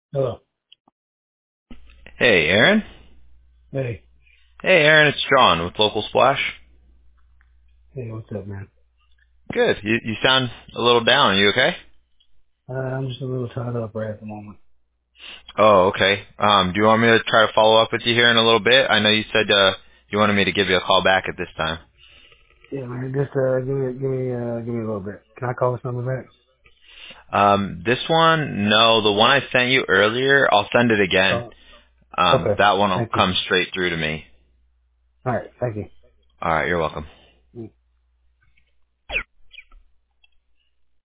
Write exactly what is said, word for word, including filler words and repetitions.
Hello. Hey, Aaron. Hey. Hey, Aaron, it's John with Local Splash. Hey, what's up, man? Good. You you sound a little down. Are you okay? Uh, I'm just a little tied up right at the moment. Oh, okay. Um, do you want me to try to follow up with you here in a little bit? I know you said uh you wanted me to give you a call back at this time. Yeah, man. Just uh, give me, give me, uh, give me a little bit. Can I call this number back? Um, this one, no, the one I sent you earlier, I'll send it again. Oh, Um, okay. that one will Thank you. come straight through to me. All right. Thank you. All right, you're welcome.